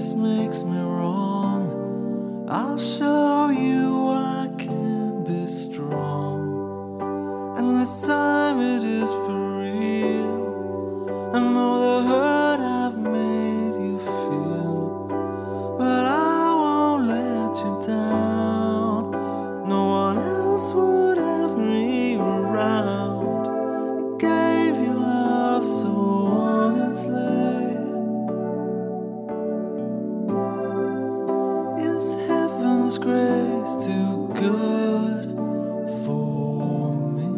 this makes me wrong, I'll show you I can be strong. And this time it is for real. I know the hurt I've made you feel, but I won't let you down. No one else would have me around. I gave you love so honestly. Is heaven's grace too good for me?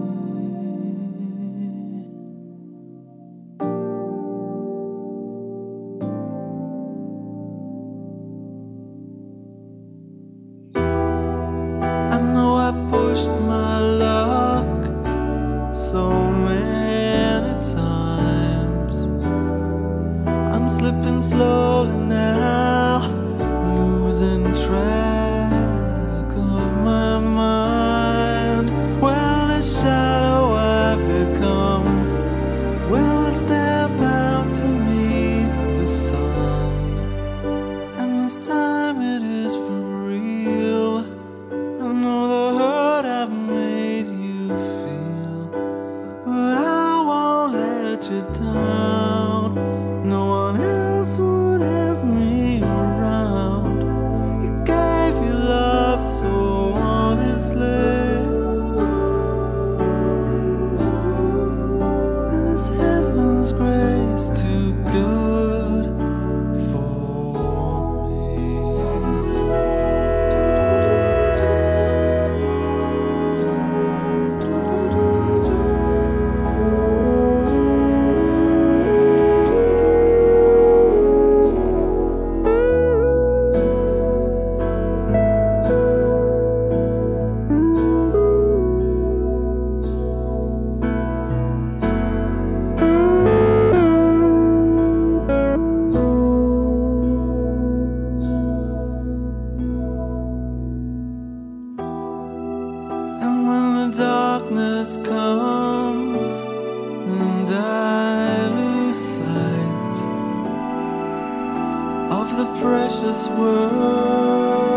I know I pushed my luck so many times. I'm slipping slowly now, losing track of my mind. Well, the shadow I've become will step out to meet the sun. And this time it is for real. I know the hurt I've made you feel, but I won't let you down. No one else would have me around. You gave your love so honestly. Is heaven's grace too good for me? And when the darkness comes and I lose sight of the precious words